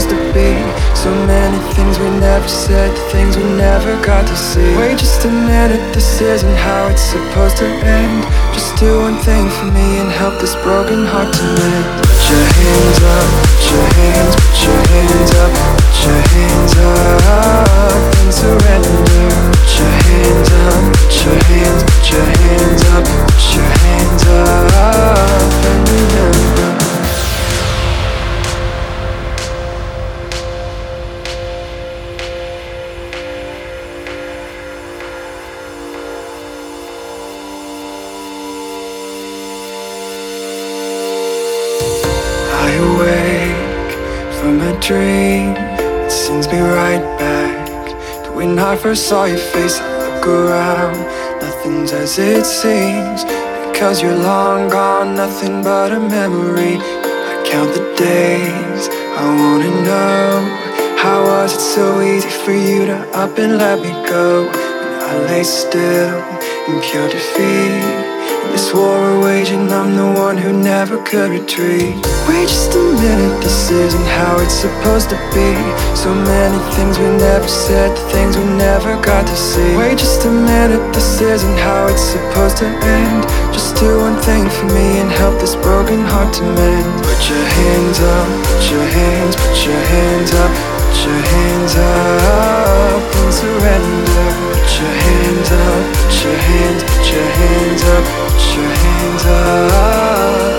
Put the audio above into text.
supposed to be. So many things we never said, things we never got to see. Wait just a minute, this isn't how it's supposed to end. Just do one thing for me and help this broken heart to mend. Put your hands up, put your hands, put your hands up, put your hands up and surrender. Put your hands up, put your hands, put your hands up, put your hands up and remember. I awake from a dream that sends me right back to when I first saw your face. I look around, nothing's as it seems, because you're long gone, nothing but a memory. I count the days, I wanna know, how was it so easy for you to up and let me go? And I lay still in pure defeat. This war we're waging, I'm the one who never could retreat. Wait just a minute, this isn't how it's supposed to be. So many things we never said, things we never got to see. Wait just a minute, this isn't how it's supposed to end. Just do one thing for me and help this broken heart to mend. Put your hands up, put your hands, put your hands up, put your hands up and surrender. Put your hands up, put your hands, put your hands up, put your hands up.